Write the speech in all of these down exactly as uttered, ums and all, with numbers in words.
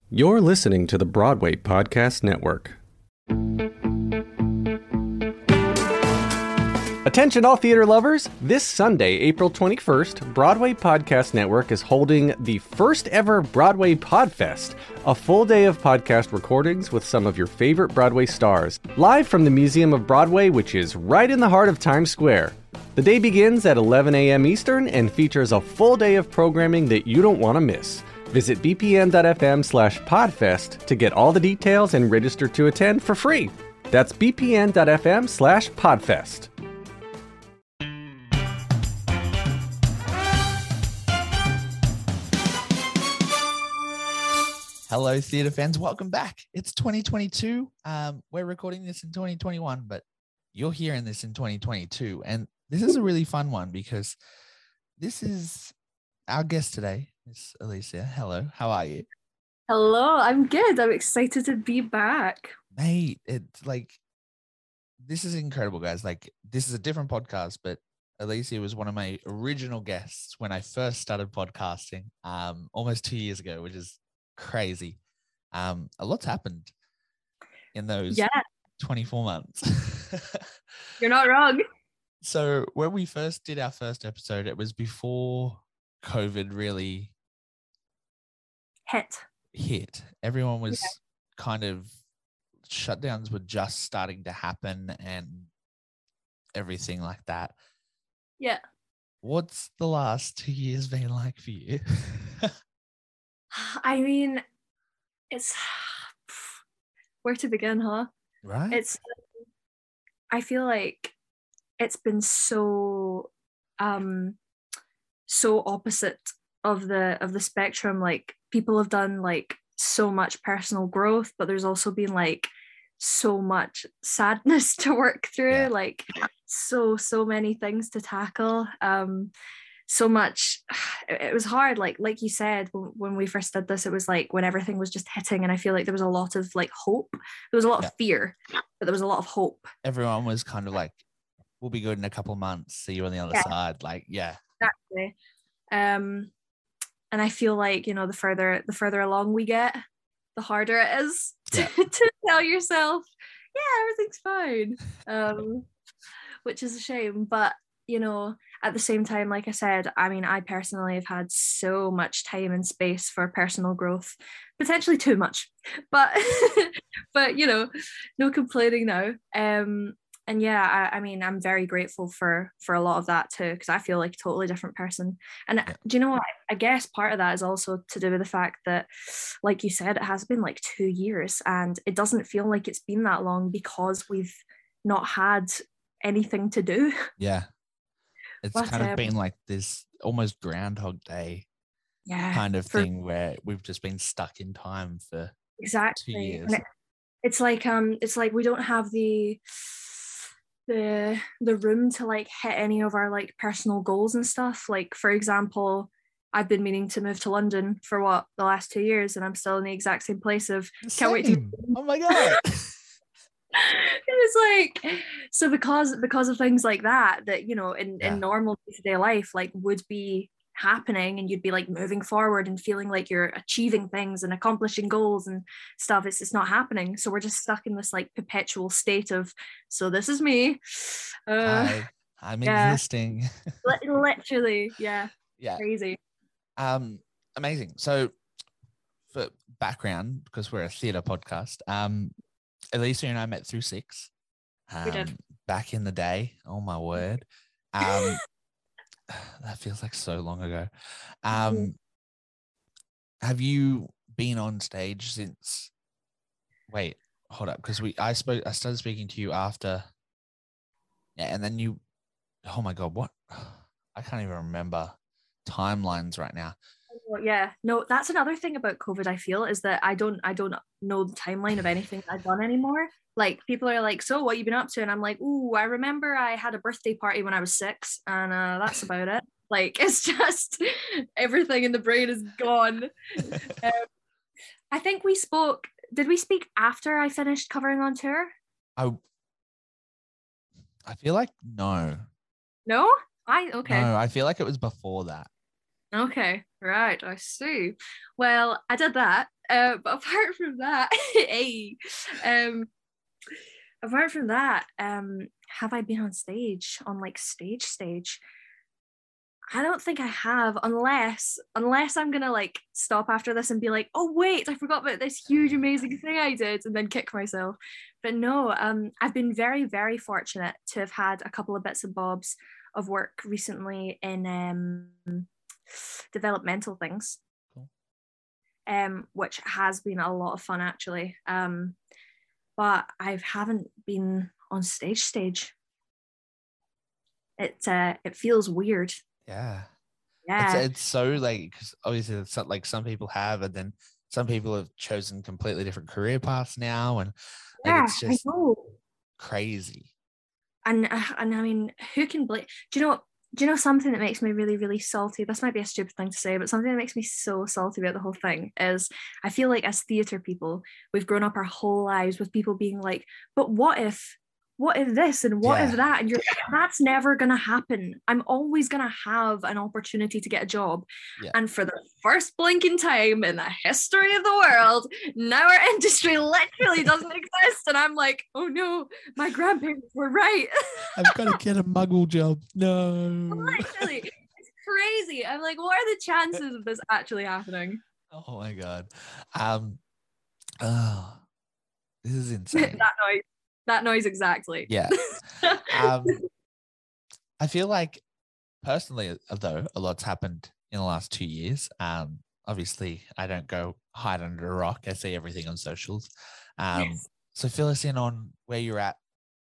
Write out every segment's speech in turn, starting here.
You're listening to the Broadway Podcast Network. Attention all theater lovers! This Sunday, April twenty-first, Broadway Podcast Network is holding the first ever Broadway Podfest, a full day of podcast recordings with some of your favorite Broadway stars, live from the Museum of Broadway, which is right in the heart of Times Square. The day begins at eleven a.m. Eastern and features a full day of programming that you don't want to miss. Visit bpn.fm slash podfest to get all the details and register to attend for free. That's bpn.fm slash podfest. Hello, theatre fans. Welcome back. It's twenty twenty-two. Um, we're recording this in twenty twenty-one, but you're hearing this in twenty twenty-two. And this is a really fun one because this is our guest today, Miss Alicia. Hello, how are you? Hello, I'm good. I'm excited to be back. Mate, it's like, this is incredible, guys. Like, this is a different podcast, but Alicia was one of my original guests when I first started podcasting um, almost two years ago, which is crazy. Um, a lot's happened in those yeah. twenty-four months. You're not wrong. So when we first did our first episode, it was before COVID really hit. Hit. Everyone was yeah. kind of, shutdowns were just starting to happen and everything like that. Yeah. What's the last two years been like for you? I mean, it's where to begin, huh? Right. It's, I feel like it's been so, um, so opposite of the of the spectrum. Like, people have done like so much personal growth, but there's also been like so much sadness to work through. Yeah. Like, so so many things to tackle. Um. So much, it was hard, like like you said, when we first did this, it was like when everything was just hitting, and I feel like there was a lot of like hope. There was a lot yeah. of fear, but there was a lot of hope. Everyone was kind of like, we'll be good in a couple of months, see you on the other yeah. side. Like, yeah. Exactly. Um, and I feel like, you know, the further the further along we get, the harder it is yeah. to, to tell yourself, yeah, everything's fine. Um, which is a shame, but you know, at the same time, like I said, I mean, I personally have had so much time and space for personal growth, potentially too much, but, but you know, no complaining now. Um, and yeah, I, I mean, I'm very grateful for, for a lot of that too, because I feel like a totally different person. And yeah. do you know what? I guess part of that is also to do with the fact that, like you said, it has been like two years and it doesn't feel like it's been that long because we've not had anything to do. Yeah. It's but, kind of um, been like this almost Groundhog Day yeah, kind of for, thing where we've just been stuck in time for exactly. two years. And it, it's like um, it's like we don't have the the the room to like hit any of our like personal goals and stuff. Like, for example, I've been meaning to move to London for what the last two years, and I'm still in the exact same place of same. Can't wait to. Oh my god. It was like, so because because of things like that that you know in, yeah. in normal day-to-day life like would be happening, and you'd be like moving forward and feeling like you're achieving things and accomplishing goals and stuff, it's it's not happening. So we're just stuck in this like perpetual state of, so this is me, uh Hi, I'm yeah. existing. Literally, yeah yeah crazy. Um amazing. So for background, because we're a theatre podcast, um Alicia and I met through Six um, we did. back in the day. Oh my word. Um, that feels like so long ago. Um, mm-hmm. Have you been on stage since, wait, hold up. Because we, I spoke, I started speaking to you after, yeah. And then you, oh my God, what? I can't even remember timelines right now. Yeah, no, that's another thing about COVID, I feel, is that I don't I don't know the timeline of anything I've done anymore. Like, people are like, so what you been up to? And I'm like, ooh, I remember I had a birthday party when I was six, and uh, that's about it. Like, it's just everything in the brain is gone. um, I think we spoke, did we speak after I finished covering on tour? I I feel like no. No? I okay. No, I feel like it was before that. Okay, right, I see. Well, I did that, uh, but apart from that, hey, um, apart from that, um, have I been on stage, on like stage stage? I don't think I have, unless unless I'm gonna like stop after this and be like, oh wait, I forgot about this huge amazing thing I did, and then kick myself. But no, um, I've been very very fortunate to have had a couple of bits and bobs of work recently in um, developmental things, Cool. um, which has been a lot of fun actually. Um, but I haven't been on stage stage. It uh, it feels weird. Yeah. Yeah. It's it's so like, because obviously it's not like some people have, and then some people have chosen completely different career paths now, and like yeah, it's just I know. crazy. And uh, and I mean, who can blame? Do you know? Do you know something that makes me really really salty? This might be a stupid thing to say, but something that makes me so salty about the whole thing is I feel like as theatre people, we've grown up our whole lives with people being like, "But what if?" What if this and what Yeah. if that? And you're like, that's never gonna happen. I'm always gonna have an opportunity to get a job. Yeah. And for the first blinking time in the history of the world, now our industry literally doesn't exist. And I'm like, oh no, my grandparents were right. I've got to get a muggle job. No. Literally, it's crazy. I'm like, what are the chances of this actually happening? Oh my god. Um. Oh, this is insane. that noise. That noise exactly. Yeah. Um. I feel like personally, though, a lot's happened in the last two years. Um. Obviously, I don't go hide under a rock. I see everything on socials. Um. Yes. So fill us in on where you're at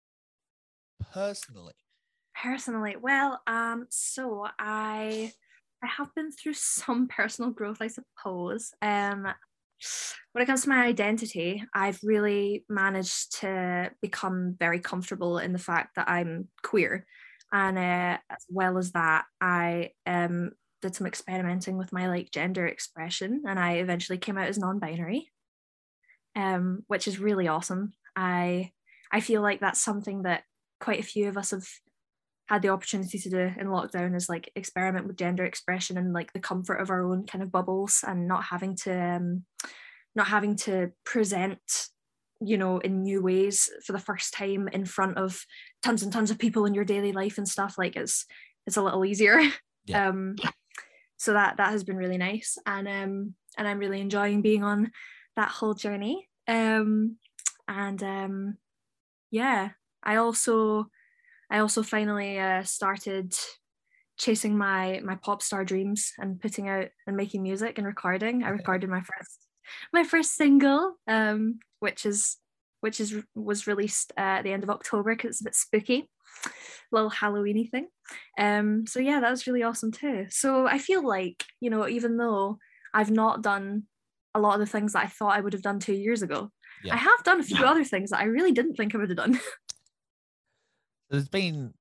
personally. Personally, well, um, so I I have been through some personal growth, I suppose. Um, when it comes to my identity, I've really managed to become very comfortable in the fact that I'm queer, and uh, as well as that, I um did some experimenting with my like gender expression, and I eventually came out as non-binary, um, which is really awesome. I I feel like that's something that quite a few of us have had the opportunity to do in lockdown, is like experiment with gender expression and like the comfort of our own kind of bubbles, and not having to um, not having to present, you know, in new ways for the first time in front of tons and tons of people in your daily life and stuff. Like it's it's a little easier. Yeah. Um, so that that has been really nice, and um, and I'm really enjoying being on that whole journey. Um, and um, yeah, I also. I also finally uh, started chasing my my pop star dreams and putting out and making music and recording. I recorded my first my first single, um, which is which is was released uh, at the end of October because it's a bit spooky, little Halloweeny thing. Um, so yeah, that was really awesome too. So I feel like, you know, even though I've not done a lot of the things that I thought I would have done two years ago, Yeah. I have done a few other things that I really didn't think I would have done. There's been,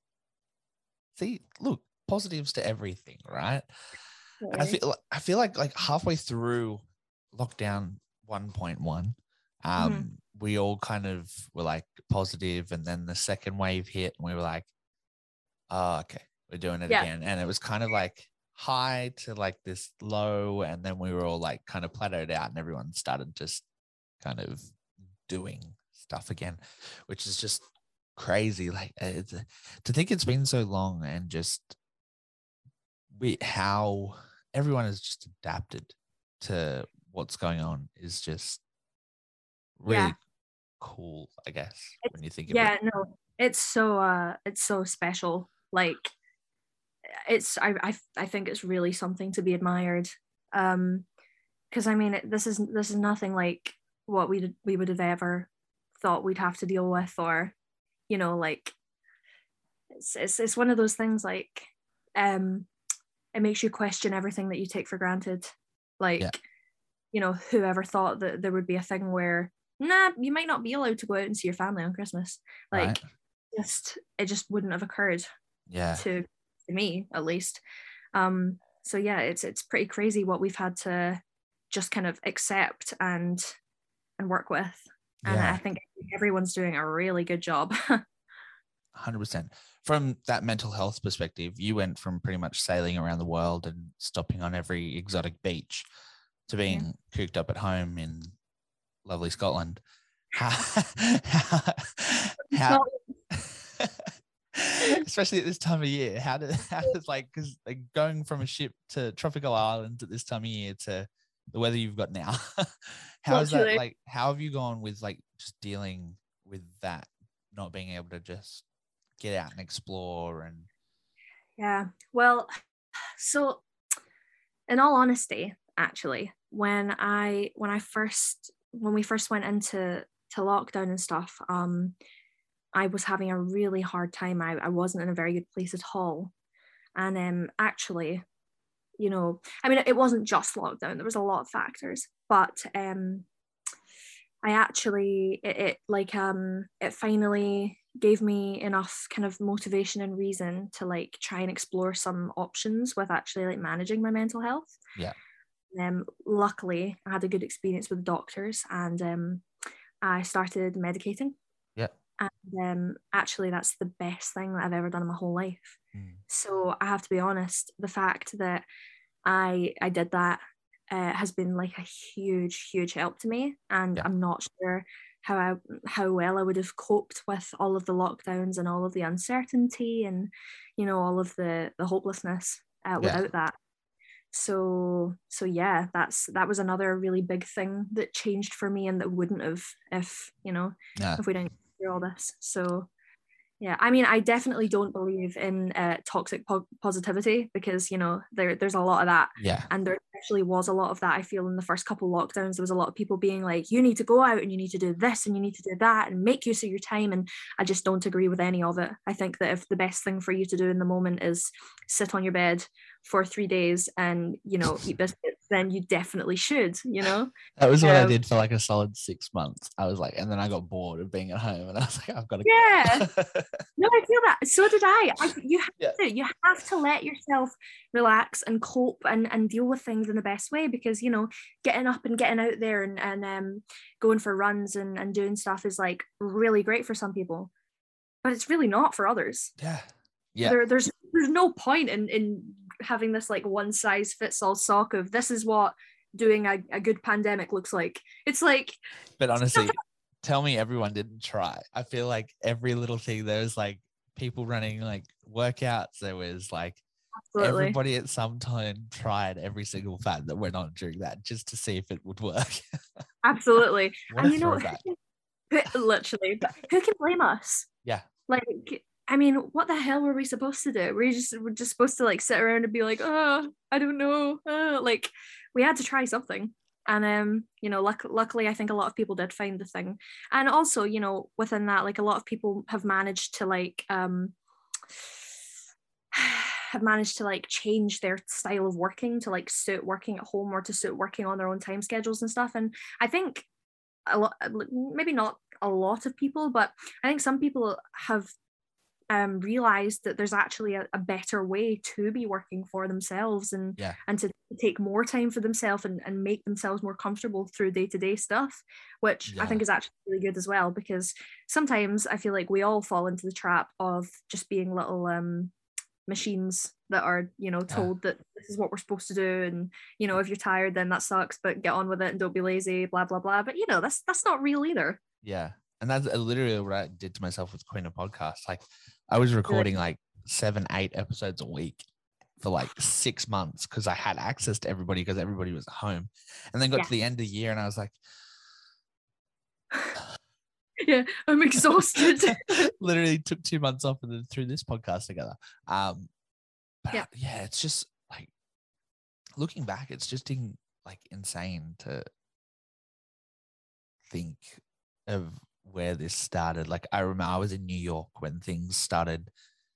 see, look, positives to everything, right? And I feel I feel like like halfway through lockdown one point one, um, Mhm. we all kind of were like positive, and then the second wave hit, and we were like, oh, okay, we're doing it Yeah. again. And it was kind of like high to like this low, and then we were all like kind of plateaued out, and everyone started just kind of doing stuff again, which is just crazy. Like it's, to think it's been so long, and just we how everyone has just adapted to what's going on is just really Yeah. cool, I guess, It's- when you think of yeah it. no it's so uh it's so special. Like it's I, I I think it's really something to be admired, um because I mean it, this is this is nothing like what we we would have ever thought we'd have to deal with, or you know, like it's it's, it's one of those things like um it makes you question everything that you take for granted. Like Yeah. you know, whoever thought that there would be a thing where nah, you might not be allowed to go out and see your family on Christmas, like Right. just it just wouldn't have occurred Yeah. to, to me at least. Um so yeah, it's it's pretty crazy what we've had to just kind of accept and and work with, and Yeah. I think everyone's doing a really good job. one hundred percent. From that mental health perspective, you went from pretty much sailing around the world and stopping on every exotic beach to being yeah. cooped up at home in lovely Scotland. How, how, how especially at this time of year, how does how does like because like going from a ship to tropical islands at this time of year to the weather you've got now, how is that like? How have you gone with like just dealing with that, not being able to just get out and explore and? Yeah, well, so in all honesty, actually, when I when I first when we first went into to lockdown and stuff, um, I was having a really hard time. I, I wasn't in a very good place at all. And um, actually, you know, I mean, it wasn't just lockdown. There was a lot of factors, but um, I actually, it, it like, um, it finally gave me enough kind of motivation and reason to like try and explore some options with actually like managing my mental health. Yeah. Um, luckily, I had a good experience with doctors, and um, I started medicating. Yeah. And um, actually, that's the best thing that I've ever done in my whole life. Mm. So I have to be honest, the fact that I I did that uh, has been like a huge, huge help to me. And yeah. I'm not sure how I, how well I would have coped with all of the lockdowns and all of the uncertainty and, you know, all of the, the hopelessness uh, without yeah. that. So, so yeah, that's, that was another really big thing that changed for me, and that wouldn't have if, you know, yeah. if we didn't do all this. So yeah, I mean, I definitely don't believe in uh, toxic po- positivity, because, you know, there there's a lot of that. Yeah. And there actually was a lot of that, I feel, in the first couple of lockdowns. There was a lot of people being like, you need to go out and you need to do this and you need to do that and make use of your time. And I just don't agree with any of it. I think that if the best thing for you to do in the moment is sit on your bed for three days and, you know, eat biscuits, then you definitely should, you know. That was what um, I did for like a solid six months. I was like, and then I got bored of being at home, and I was like, I've got to yeah go. No, I feel that. So did I, I you have yeah. to you have to let yourself relax and cope and and deal with things in the best way, because, you know, getting up and getting out there and, and um going for runs and, and doing stuff is like really great for some people, but it's really not for others. Yeah. Yeah. There, there's there's no point in in having this like one size fits all sock of this is what doing a, a good pandemic looks like. It's like, but honestly, tell me everyone didn't try. I feel like every little thing, there was like people running like workouts. There was like Absolutely. Everybody at some time tried every single fad that went on during that just to see if it would work. Absolutely. And you know, who, literally, but who can blame us? Yeah. Like, I mean, what the hell were we supposed to do? We just we're just supposed to like sit around and be like, oh, I don't know. Oh. Like, we had to try something. And um, you know, luck- luckily, I think a lot of people did find the thing. And also, you know, within that, like a lot of people have managed to like um have managed to like change their style of working to like suit working at home or to suit working on their own time schedules and stuff. And I think a lot, maybe not a lot of people, but I think some people have um realized that there's actually a, a better way to be working for themselves and yeah. and to take more time for themselves and, and make themselves more comfortable through day-to-day stuff, which yeah. I think is actually really good as well, because sometimes I feel like we all fall into the trap of just being little um machines that are, you know, told yeah. that this is what we're supposed to do, and, you know, if you're tired then that sucks, but get on with it and don't be lazy, blah blah blah. But, you know, that's that's not real either. Yeah. And that's literally what I did to myself with Queen of Podcasts. Like, I was recording like seven, eight episodes a week for like six months because I had access to everybody because everybody was at home. And then got yeah. to the end of the year and I was like, yeah, I'm exhausted. Literally took two months off and then threw this podcast together. Um, but yeah. yeah, it's just like, looking back, it's just in, like insane to think of where this started. Like, I remember I was in New York when things started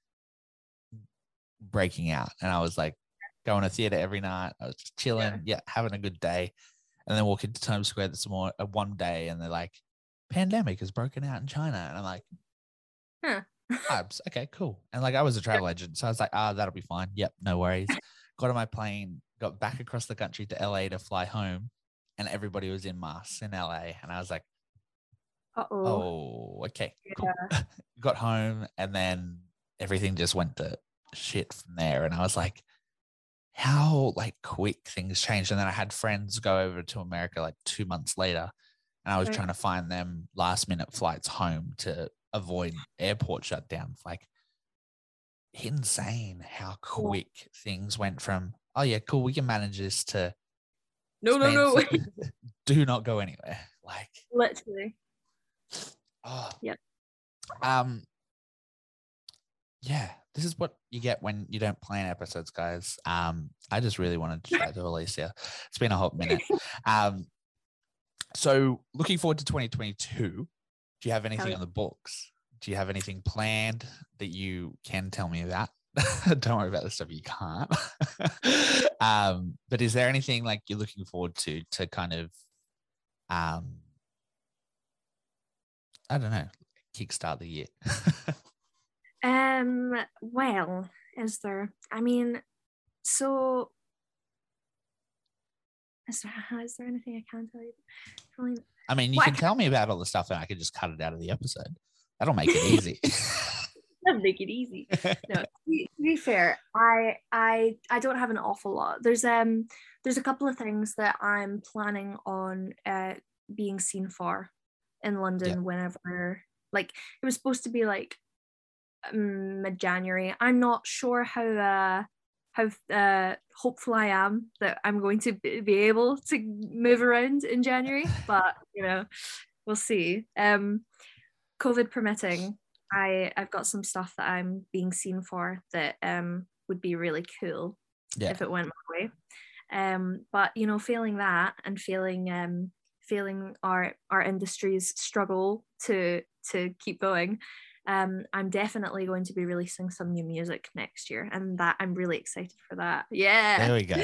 breaking out, and I was like going to theater every night. I was just chilling, yeah, yeah having a good day, and then walk into Times Square this morning, uh, one day, and they're like, "Pandemic has broken out in China," and I'm like, "Huh, vibes, okay, cool." And like, I was a travel agent, so I was like, "Ah, that'll be fine. Yep, no worries." Got on my plane, got back across the country to L A to fly home, and everybody was in masks in L A, and I was like, Uh-oh. oh, okay, yeah. cool. Got home, and then everything just went to shit from there. And I was like, how like quick things changed. And then I had friends go over to America like two months later, and I was Right. trying to find them last minute flights home to avoid airport shutdowns. Like, insane how quick things went from, oh yeah, cool, we can manage this, to No, no, no. do not go anywhere. Like, Literally. oh Yep. Um, yeah, this is what you get when you don't plan episodes, guys. Um, I just really wanted to chat to Alicia. It's been a hot minute. Um, so looking forward to twenty twenty-two. Do you have anything yeah. on the books? Do you have anything planned that you can tell me about? Don't worry about the stuff you can't. um, but is there anything like you're looking forward to to kind of, um, I don't know, kickstart the year? Um, well, is there? I mean, so is there, is there anything I can tell you? Probably, I mean, you well, can I tell me about all the stuff, and I can just cut it out of the episode. That'll make it easy. That'll make it easy. No, to be, to be fair, I I I don't have an awful lot. There's um there's a couple of things that I'm planning on uh being seen for in London Yeah. whenever, like, it was supposed to be like um, mid-January. I'm not sure how uh how uh hopeful I am that I'm going to be be able to move around in January, but you know, we'll see. Um, COVID permitting, I I've got some stuff that I'm being seen for that um would be really cool Yeah. if it went my way. Um, but you know, failing that and failing um failing our our industry's struggle to to keep going, um, I'm definitely going to be releasing some new music next year, and that I'm really excited for that. Yeah. There we go.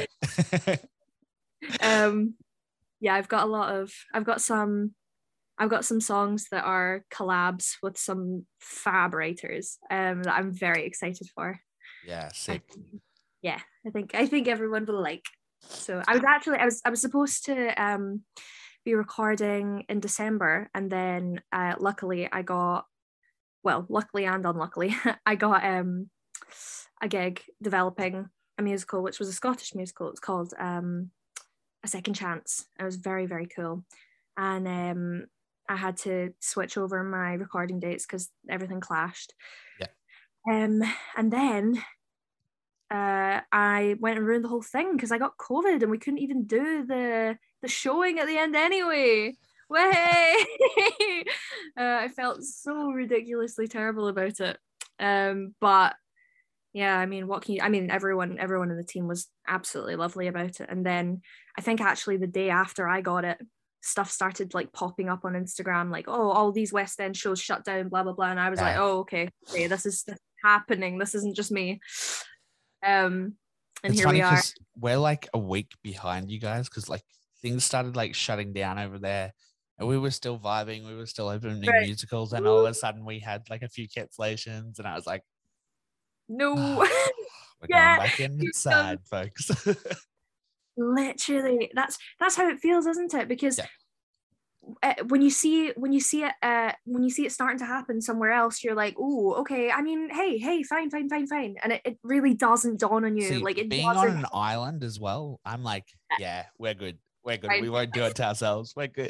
um, yeah, I've got a lot of I've got some I've got some songs that are collabs with some fab writers um, that I'm very excited for. Yeah, sick. I, yeah, I think I think everyone will like. So I was actually I was I was supposed to um, be recording in December, and then uh, luckily I got well, luckily and unluckily I got um, a gig developing a musical, which was a Scottish musical. It's called um, A Second Chance. It was very very cool, and um, I had to switch over my recording dates because everything clashed. Yeah. Um, and then uh, I went and ruined the whole thing because I got COVID and we couldn't even do the the showing at the end anyway. Way! uh, I felt so ridiculously terrible about it. Um, but yeah, I mean, what can you? I mean, everyone everyone in the team was absolutely lovely about it. And then I think actually the day after I got it, stuff started like popping up on Instagram, like, oh, all these West End shows shut down, blah blah blah, and I was Yeah. like, oh, okay, okay, this is, this is happening. This isn't just me. Um, and It's here funny we are. we're like a week behind you guys, because like things started like shutting down over there, and we were still vibing. We were still opening Right. musicals, and all of a sudden we had like a few cancellations, and I was like, No, oh, we're Yeah, going back you're inside, folks. literally, that's that's how it feels, isn't it? Because Yeah. uh, when you see when you see it uh, when you see it starting to happen somewhere else, you're like, oh, okay. I mean, hey, hey, fine, fine, fine, fine, and it, it really doesn't dawn on you. See, like it being on doesn't. an island as well, I'm like, yeah, we're good. We're good. Right. We won't do it to ourselves. We're good.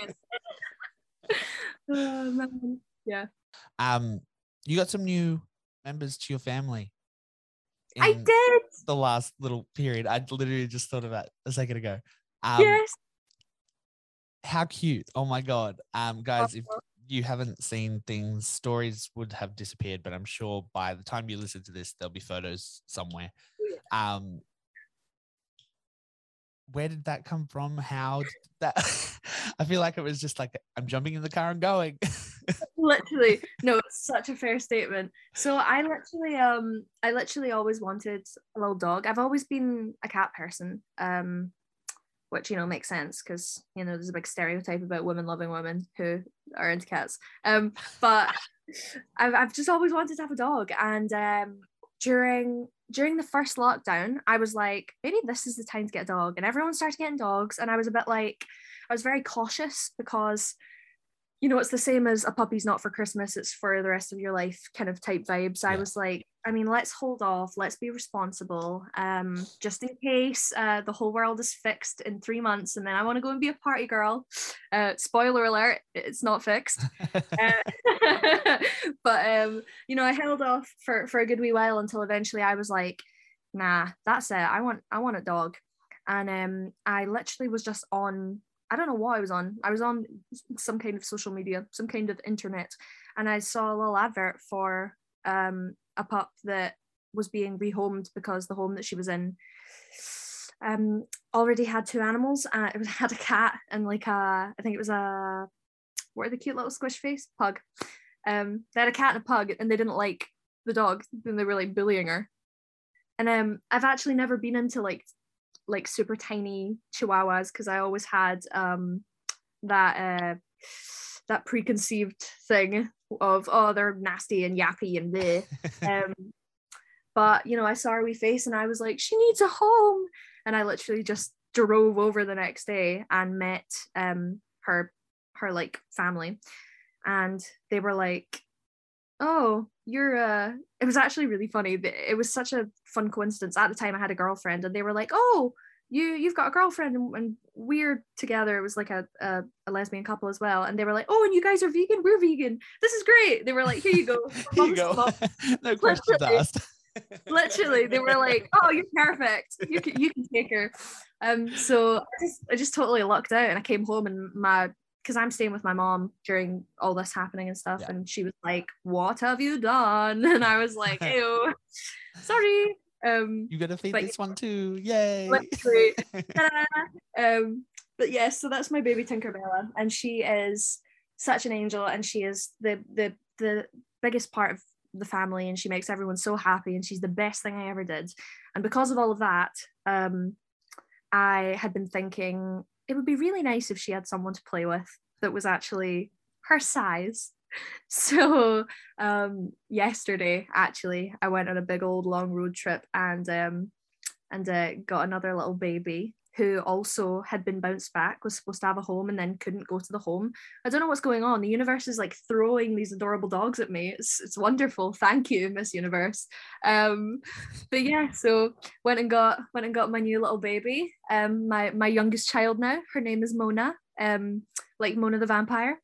Oh, man. Yeah, Um, you got some new members to your family. I in did. The last little period. I literally just thought of that a second ago. Um, Yes. How cute. Oh my God. Um, guys, if you haven't seen things, stories would have disappeared, but I'm sure by the time you listen to this, there'll be photos somewhere. Um, where did that come from? How did that? I feel like it was just like, I'm jumping in the car and going. Literally, no, it's such a fair statement. So I literally um I literally always wanted a little dog. I've always been a cat person, um which, you know, makes sense because, you know, there's a big stereotype about women loving women who are into cats, um but I've, I've just always wanted to have a dog. And um during during the first lockdown, I was like, maybe this is the time to get a dog, and everyone started getting dogs, and I was a bit like, I was very cautious because you know, it's the same as a puppy's not for Christmas, it's for the rest of your life kind of type vibes. I Yeah. was like, I mean, let's hold off, let's be responsible, um, just in case uh, the whole world is fixed in three months and then I want to go and be a party girl. Uh, spoiler alert, it's not fixed. uh, but, um, you know, I held off for, for a good wee while until eventually I was like, nah, that's it. I want, I want a dog. And um, I literally was just on, I don't know what I was on. I was on some kind of social media, some kind of internet, and I saw a little advert for um, a pup that was being rehomed because the home that she was in um, already had two animals. Uh, it had a cat and like a, I think it was a, what are the cute little squish face? Pug. Um, they had a cat and a pug, and they didn't like the dog, and they were like bullying her. And um, I've actually never been into like like super tiny chihuahuas because I always had um that uh that preconceived thing of, oh, they're nasty and yappy and bleh. um but you know, I saw her wee face and I was like, she needs a home, and I literally just drove over the next day and met um her her like family, and they were like, oh, you're uh it was actually really funny. It was such a fun coincidence. At the time I had a girlfriend and they were like, oh, you you've got a girlfriend, and, and we're together. It was like a, a a lesbian couple as well, and they were like, oh, and you guys are vegan, we're vegan, this is great. They were like, here you go. Here you go. No questions asked. Literally, they were like, oh, you're perfect, you can you can take her. Um so I just I just totally lucked out, and I came home and my because I'm staying with my mom during all this happening and stuff. Yeah. And she was like, what have you done? And I was like, ew, sorry. Um, you gotta feed but, this one too. Yay. um, but yeah, so that's my baby Tinkerbella. And she is such an angel, and she is the the the biggest part of the family, and she makes everyone so happy, and she's the best thing I ever did. And because of all of that, um, I had been thinking it would be really nice if she had someone to play with that was actually her size. So um, yesterday, actually, I went on a big old long road trip and um, and uh, got another little baby who also had been bounced back, was supposed to have a home and then couldn't go to the home. I don't know what's going on. The universe is like throwing these adorable dogs at me. It's it's wonderful. Thank you, Miss Universe. Um, but yeah, so went and got went and got my new little baby. Um, my my youngest child now. Her name is Mona. Um, like Mona the vampire.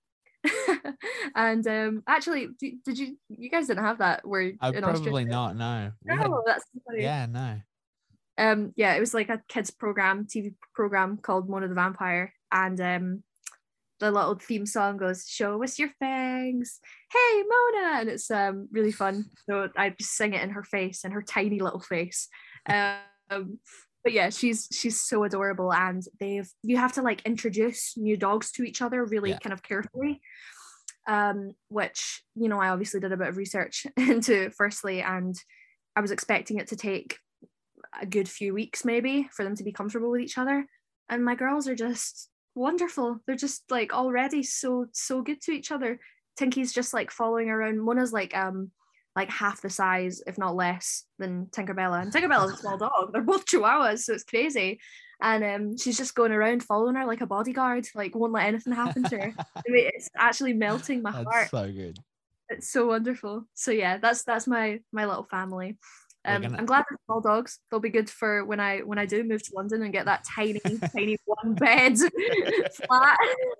And um, actually, did you you guys didn't have that? Where uh, in probably Australia? not. No. No, had, that's funny. Yeah, no. Um, yeah, it was like a kids program, T V program called Mona the Vampire, and um, the little theme song goes, "Show us your fangs, hey Mona," and it's um really fun. So I just sing it in her face, in her tiny little face. Um, but yeah, she's she's so adorable, and they've you have to like introduce new dogs to each other really yeah. kind of carefully. Um, which you know I obviously did a bit of research into firstly, and I was expecting it to take a good few weeks maybe for them to be comfortable with each other, and my girls are just wonderful. They're just like already so so good to each other. Tinky's just like following around. Mona's like um like half the size, if not less, than Tinkerbella, and Tinkerbella's a small dog. They're both chihuahuas, so it's crazy. And um she's just going around following her like a bodyguard, like won't let anything happen to her. I mean, it's actually melting my that's heart. So good. It's so wonderful. So yeah, that's that's my my little family. Um, gonna... I'm glad they're small dogs. They'll be good for when I when I do move to London and get that tiny, tiny one bed flat.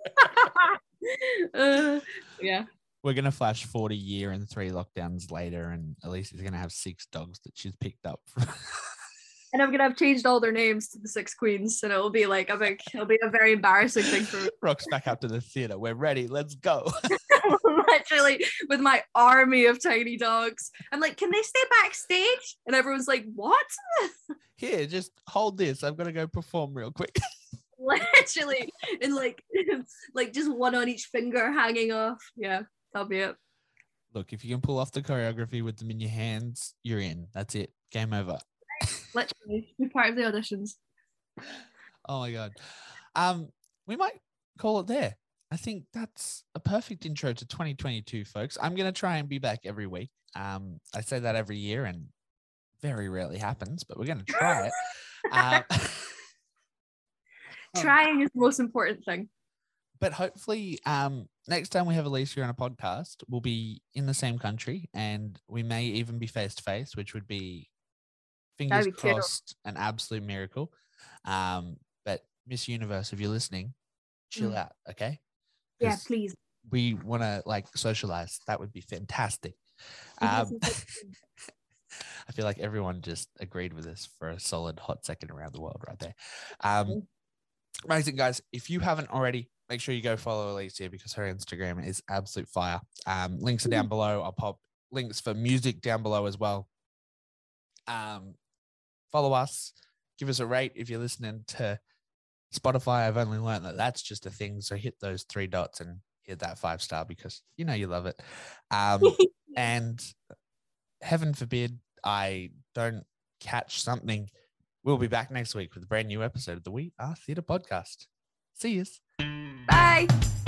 uh, yeah. We're gonna flash forty year and three lockdowns later, and Alicia's gonna have six dogs that she's picked up. And I'm gonna have changed all their names to the Six Queens, and it'll be like a big, it'll be a very embarrassing thing for me. Rock's back up to the theater. We're ready. Let's go. Literally with my army of tiny dogs. I'm like, can they stay backstage? And everyone's like, what? Here, just hold this. I've got to go perform real quick. Literally, and like, like just one on each finger hanging off. Yeah, that'll be it. Look, if you can pull off the choreography with them in your hands, you're in. That's it. Game over. Literally, be part of the auditions. Oh my god. Um, we might call it there. I think that's a perfect intro to twenty twenty-two, folks. I'm going to try and be back every week. Um, I say that every year and very rarely happens, but we're going to try it. Uh, Trying is the most important thing. but hopefully um, next time we have Alicia on a podcast, we'll be in the same country and we may even be face to face, which would be fingers That'd be cool. crossed, an absolute miracle. Um, but Miss Universe, if you're listening, chill Mm. out, okay? Yeah, 'Cause please. we want to like socialize. That would be fantastic. Um, I feel like everyone just agreed with us for a solid hot second around the world right there. Um, amazing, guys. If you haven't already, make sure you go follow Alicia because her Instagram is absolute fire. Um, links are down below. I'll pop links for music down below as well. Um, follow us. Give us a rate if you're listening to Spotify. I've only learned that that's just a thing. So hit those three dots and hit that five star because you know you love it. Um, and heaven forbid I don't catch something. We'll be back next week with a brand new episode of the We Are Theatre podcast. See yous. Bye.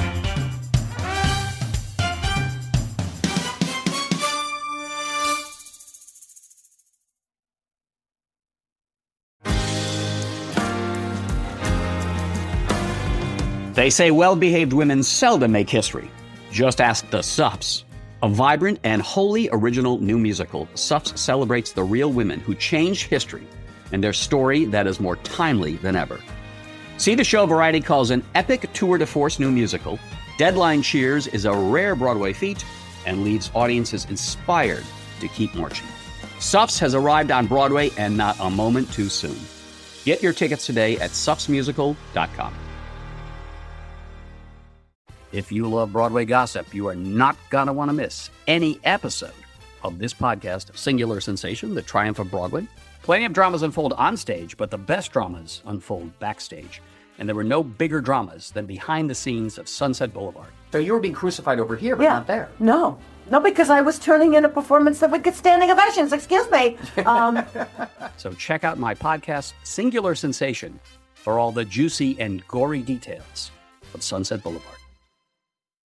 They say well-behaved women seldom make history. Just ask the Sups. A vibrant and wholly original new musical, Sups celebrates the real women who changed history and their story that is more timely than ever. See the show Variety calls an epic tour de force new musical. Deadline cheers is a rare Broadway feat and leaves audiences inspired to keep marching. Sups has arrived on Broadway and not a moment too soon. Get your tickets today at sups musical dot com. If you love Broadway gossip, you are not going to want to miss any episode of this podcast, Singular Sensation, The Triumph of Broadway. Plenty of dramas unfold on stage, but the best dramas unfold backstage. And there were no bigger dramas than behind the scenes of Sunset Boulevard. So you were being crucified over here, but Yeah. not there. No. No, because I was turning in a performance that would get standing ovations. Excuse me. Um, So check out my podcast, Singular Sensation, for all the juicy and gory details of Sunset Boulevard.